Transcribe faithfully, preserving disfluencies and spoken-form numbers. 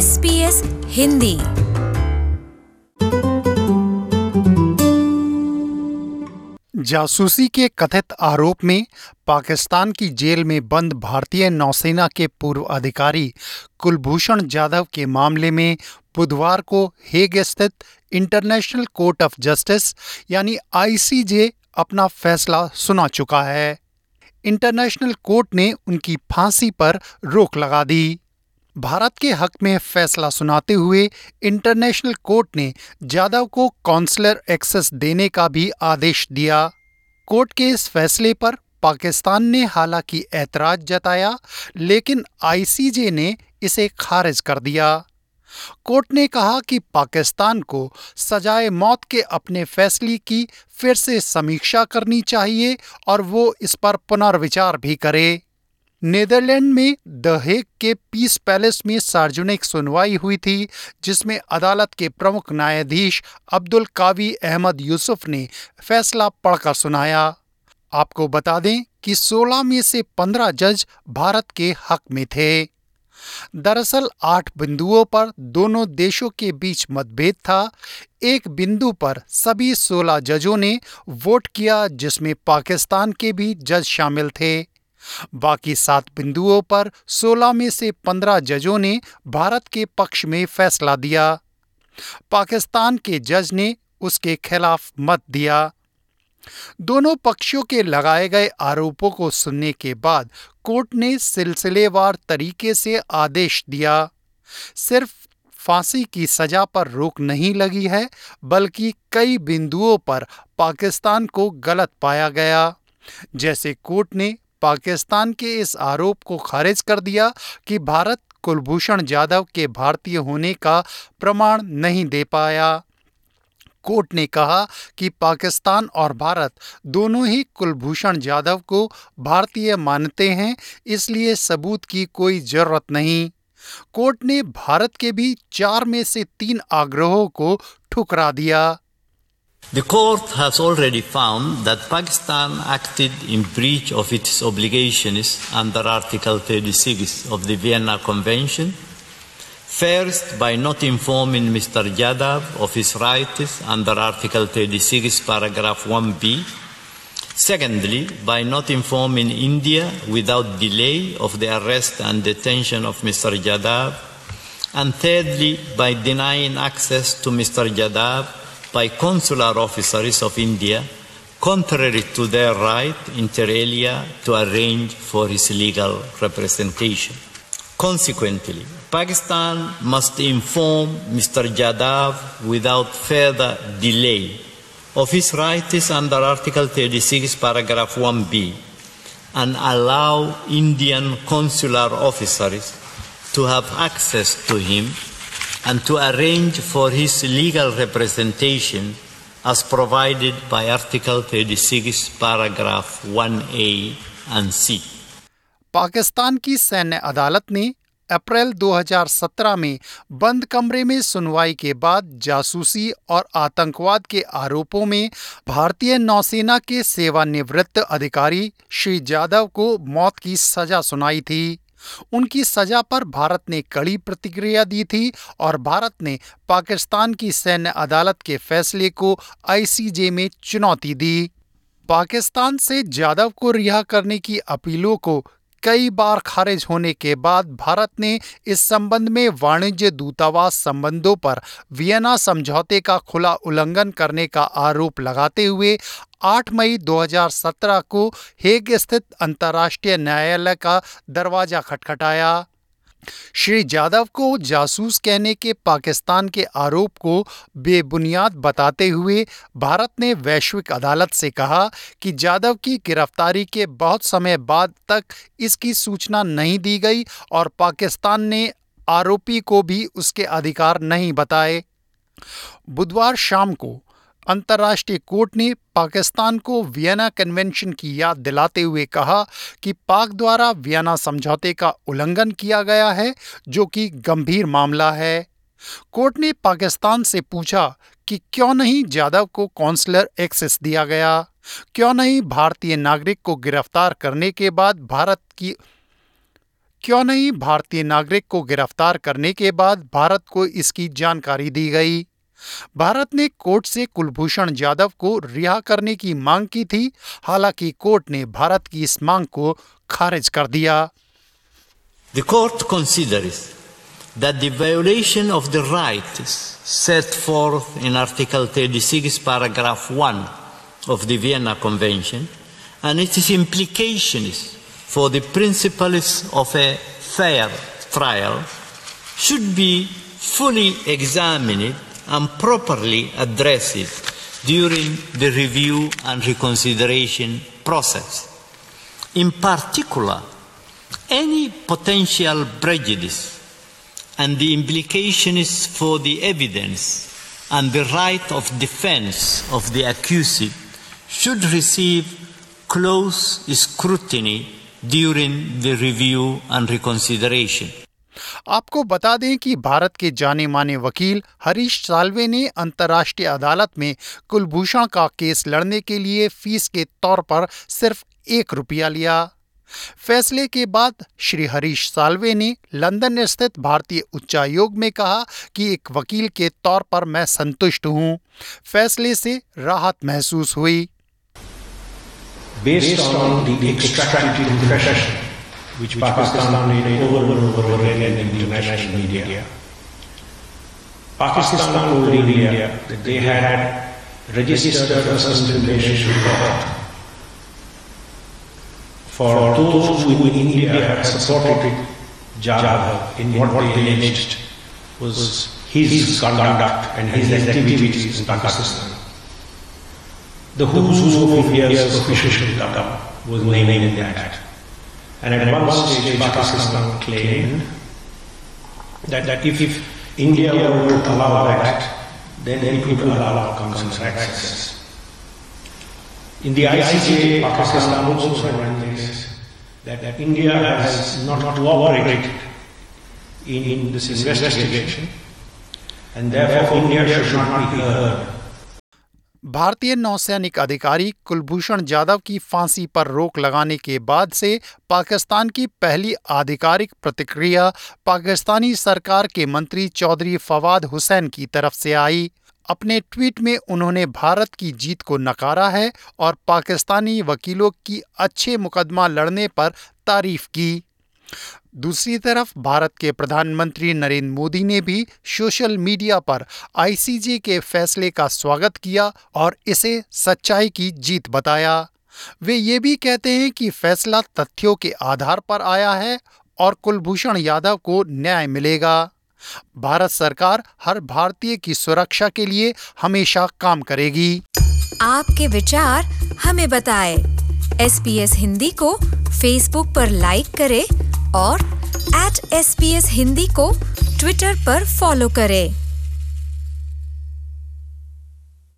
S B S Hindi. जासूसी के कथित आरोप में पाकिस्तान की जेल में बंद भारतीय नौसेना के पूर्व अधिकारी कुलभूषण जाधव के मामले में बुधवार को हेग स्थित इंटरनेशनल कोर्ट ऑफ जस्टिस यानी आई सी जे अपना फैसला सुना चुका है। इंटरनेशनल कोर्ट ने उनकी फांसी पर रोक लगा दी। भारत के हक में फैसला सुनाते हुए इंटरनेशनल कोर्ट ने जाधव को कॉन्सुलर एक्सेस देने का भी आदेश दिया। कोर्ट के इस फैसले पर पाकिस्तान ने हालांकि ऐतराज जताया, लेकिन आई सी जे ने इसे खारिज कर दिया। कोर्ट ने कहा कि पाकिस्तान को सजाए मौत के अपने फैसले की फिर से समीक्षा करनी चाहिए और वो इस पर पुनर्विचार भी करे। नीदरलैंड में द हेग के पीस पैलेस में सार्वजनिक सुनवाई हुई थी, जिसमें अदालत के प्रमुख न्यायाधीश अब्दुल कावी अहमद यूसुफ ने फैसला पढ़कर सुनाया। आपको बता दें कि सोलह में से पंद्रह जज भारत के हक में थे। दरअसल आठ बिंदुओं पर दोनों देशों के बीच मतभेद था। एक बिंदु पर सभी सोलह जजों ने वोट किया, जिसमें पाकिस्तान के भी जज शामिल थे। बाकी सात बिंदुओं पर सोलह में से पंद्रह जजों ने भारत के पक्ष में फैसला दिया। पाकिस्तान के जज ने उसके खिलाफ मत दिया। दोनों पक्षों के लगाए गए आरोपों को सुनने के बाद कोर्ट ने सिलसिलेवार तरीके से आदेश दिया। सिर्फ फांसी की सजा पर रोक नहीं लगी है, बल्कि कई बिंदुओं पर पाकिस्तान को गलत पाया गया। जैसे कोर्ट ने पाकिस्तान के इस आरोप को खारिज कर दिया कि भारत कुलभूषण जाधव के भारतीय होने का प्रमाण नहीं दे पाया। कोर्ट ने कहा कि पाकिस्तान और भारत दोनों ही कुलभूषण जाधव को भारतीय मानते हैं, इसलिए सबूत की कोई जरूरत नहीं। कोर्ट ने भारत के भी चार में से तीन आग्रहों को ठुकरा दिया। The court has already found that Pakistan acted in breach of its obligations under Article thirty-six of the Vienna Convention. First, by not informing Mister Jadhav of his rights under Article thirty-six, paragraph one B. Secondly, by not informing India without delay of the arrest and detention of Mister Jadhav. And thirdly, by denying access to Mister Jadhav by consular officers of India, contrary to their right inter alia to arrange for his legal representation. Consequently, Pakistan must inform Mister Jadhav without further delay of his rights under Article thirty-six, paragraph one B, and allow Indian consular officers to have access to him and to arrange for his legal representation as provided by Article thirty-six, paragraph one A and C. Pakistan की सैन्य अदालत ने अप्रैल दो हज़ार सत्रह में बंद कमरे में सुनवाई के बाद जासूसी और आतंकवाद के आरोपों में भारतीय नौसेना के सेवानिवृत्त अधिकारी श्री जाधव को मौत की सजा सुनाई थी। उनकी सजा पर भारत ने कड़ी प्रतिक्रिया दी थी और भारत ने पाकिस्तान की सैन्य अदालत के फैसले को आई सी जे में चुनौती दी। पाकिस्तान से जाधव को रिहा करने की अपीलों को कई बार खारिज होने के बाद भारत ने इस संबंध में वाणिज्य दूतावास संबंधों पर वियना समझौते का खुला उल्लंघन करने का आरोप लगाते हुए आठ मई दो हज़ार सत्रह को हेग स्थित अंतर्राष्ट्रीय न्यायालय का दरवाजा खटखटाया। श्री जाधव को जासूस कहने के पाकिस्तान के आरोप को बेबुनियाद बताते हुए भारत ने वैश्विक अदालत से कहा कि जाधव की गिरफ्तारी के बहुत समय बाद तक इसकी सूचना नहीं दी गई और पाकिस्तान ने आरोपी को भी उसके अधिकार नहीं बताए। बुधवार शाम को अंतर्राष्ट्रीय कोर्ट ने पाकिस्तान को वियना कन्वेंशन की याद दिलाते हुए कहा कि पाक द्वारा वियना समझौते का उल्लंघन किया गया है, जो कि गंभीर मामला है। कोर्ट ने पाकिस्तान से पूछा कि क्यों नहीं जाधव को कॉन्सुलर एक्सेस दिया गया, क्यों नहीं भारतीय नागरिक को गिरफ्तार करने के बाद भारत की क्यों नहीं भारतीय नागरिक को गिरफ्तार करने के बाद भारत को इसकी जानकारी दी गई। भारत ने कोर्ट से कुलभूषण जाधव को रिहा करने की मांग की थी, हालांकि कोर्ट ने भारत की इस मांग को खारिज कर दिया। The court considers that the violation of the rights set forth in Article thirty-six, paragraph one of the Vienna Convention and its implications for the principles of a fair trial should be fully examined and properly addressed during the review and reconsideration process. In particular, any potential prejudice and the implications for the evidence and the right of defense of the accused should receive close scrutiny during the review and reconsideration. आपको बता दें कि भारत के जाने माने वकील हरीश साल्वे ने अंतर्राष्ट्रीय अदालत में कुलभूषण का केस लड़ने के लिए फीस के तौर पर सिर्फ एक रुपया लिया। फैसले के बाद श्री हरीश साल्वे ने लंदन स्थित भारतीय उच्चायोग में कहा कि एक वकील के तौर पर मैं संतुष्ट हूं। फैसले से राहत महसूस हुई। Based on the extracted confession which Pakistan made over and over again in the international media, Pakistan told India that they had registered a conciliation court for those who in India had supported Jadhav in what they alleged was his conduct and his activities in Pakistan. The who's who of India's official income was named in that. And at one stage Pakistan claimed that, that if, if India were to allow that, then it could allow consular access. In the I C J, Pakistan also recognizes that, that India has not cooperated in, in this investigation, and therefore India should not be heard. भारतीय नौसैनिक अधिकारी कुलभूषण जाधव की फांसी पर रोक लगाने के बाद से पाकिस्तान की पहली आधिकारिक प्रतिक्रिया पाकिस्तानी सरकार के मंत्री चौधरी फवाद हुसैन की तरफ से आई। अपने ट्वीट में उन्होंने भारत की जीत को नकारा है और पाकिस्तानी वकीलों की अच्छे मुकदमा लड़ने पर तारीफ की। दूसरी तरफ भारत के प्रधानमंत्री नरेंद्र मोदी ने भी सोशल मीडिया पर आई सी जे के फैसले का स्वागत किया और इसे सच्चाई की जीत बताया। वे ये भी कहते हैं कि फैसला तथ्यों के आधार पर आया है और कुलभूषण जाधव को न्याय मिलेगा। भारत सरकार हर भारतीय की सुरक्षा के लिए हमेशा काम करेगी। आपके विचार हमें बताएं। एस पी एस हिंदी को फेसबुक पर लाइक करें और at S P S Hindi को ट्विटर पर फॉलो करें।